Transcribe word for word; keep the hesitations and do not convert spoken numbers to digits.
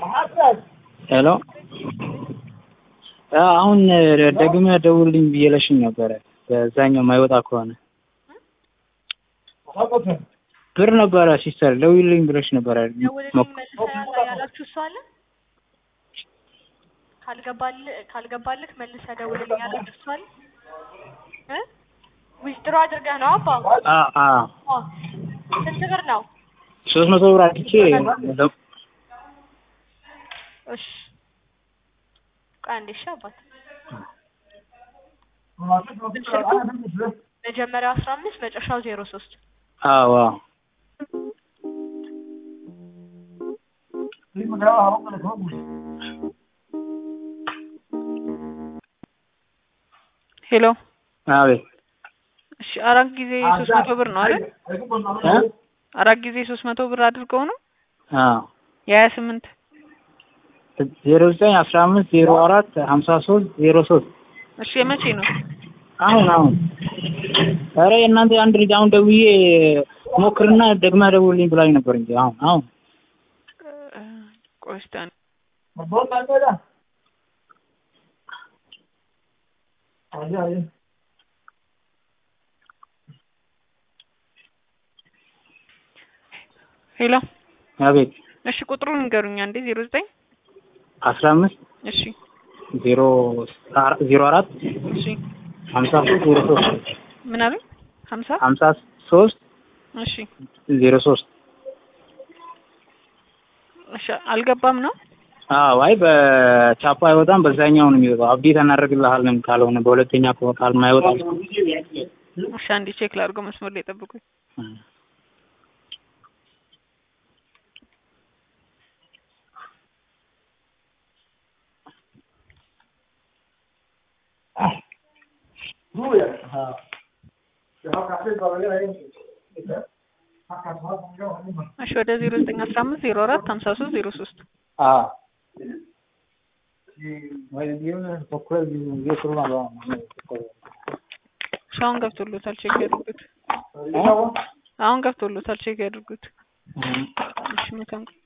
ሄሎ አሁን ደግሜ ደውልልኝ ብዬለሽኝ ነበር በዛኛው ማይወጣ ከሆነ ብር ነበር ሲስተር ደውልልኝ ብለሽ ነበር ደውልልኝ መልሰህ ያላችሁ እሱ አለ ካልገባል ካልገባልክ መልሰህ ደውልልኝ ያላችሁ እሱ አለ እ ዊዝድሮ አድርገህ ነው አባ አ አ ስንት ብር ነው ሶስት መቶ ብር አጥቼ እሺ ቃንዲሻ አባት መጀመሪያው አስራ አምስት መጨረሻው ዜሮ ሶስት አዎ ሄሎ አቤት እሺ አራት ጊዜ ሶስት መቶ ብር ነው አይደል እ አራት ጊዜ ሶስት መቶ ብር አድርገው ነው አዎ የሀያ ስምንት ዜሮ ዘጠኝ አስራ አምስት ዜሮ አራት ሀምሳ ሶስት ዜሮ ሶስት እሺ የመቼ ነው አሁን አሁን ኧረ እናንተ አንድ ልጅ አሁን ደውዬ ሞክርና ደግማ ደውልልኝ ብላኝ ነበር እንጂ አሁን አሁን ቆስጣን ሄሎ አቤት እሺ ቁጥሩን ንገሩኝ አንዴ ዜሮ ዘጠኝ አስራ አምስት እሺ ዜሮ ዜሮ አራት እሺ ሀምሳ ሶስት ዜሮ ሶስት ምን አለ ሀምሳ ሀምሳ ሶስት እሺ ዜሮ ሶስት እሺ አልገባም ነው አዎ አይ በቻፓ አይወጣም በዛኛው ነው የሚወጣው አፕዴት እናደርግልሃለን ካልሆነ በሁለተኛ ካል ማይወጣ እሺ አንዴ ቼክ ላድርገው መስመር ላይ ጠብቁኝ እሺ ወደ ዜሮ ዘጠኝ አስራ አምስት ዜሮ አራት ሀምሳ ሶስት ዜሮ ሶስት አዎ ወይ ዲዮና ኮኮል ዲዮና ነው አሁን ገብቶሎታል ቼክ ያድርጉት አሁን ገብቶሎታል ቼክ ያድርጉት እሺ መልካም